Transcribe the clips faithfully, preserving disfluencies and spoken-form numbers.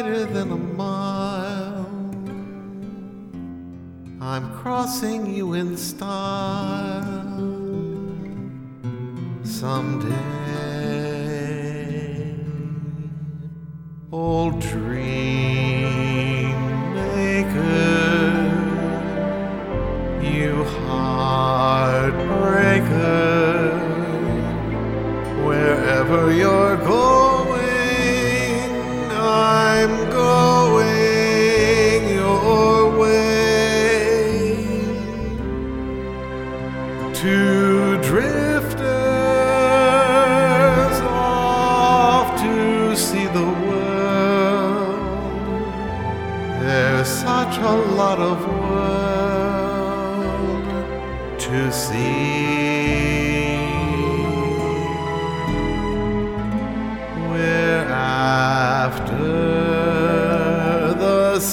wider than a mile. I'm crossing you in style someday. Old dream maker, you heartbreaker, wherever you're going, I'm going your way. Two drifters off to see the world. There's such a lot of world to see. We're after the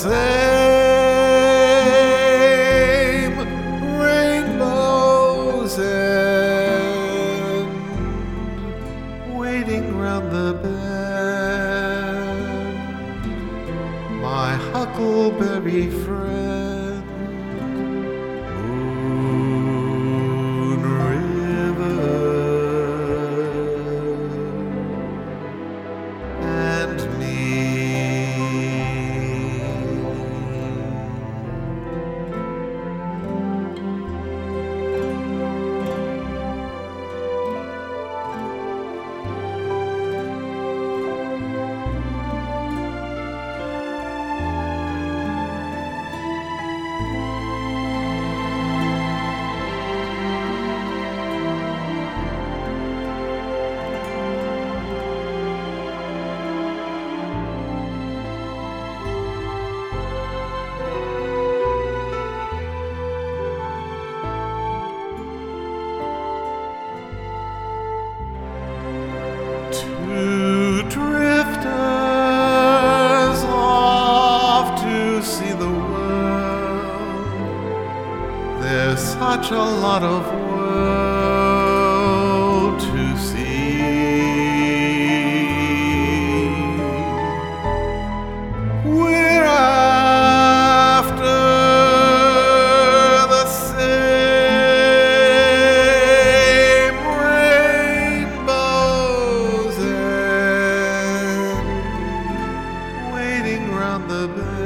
same rainbow's end, waiting round the bend, my huckleberry friend, Moon River and me. Two drifters off to see the world. There's such a lot of world to see. We're after the same rainbows end, waiting round the bend.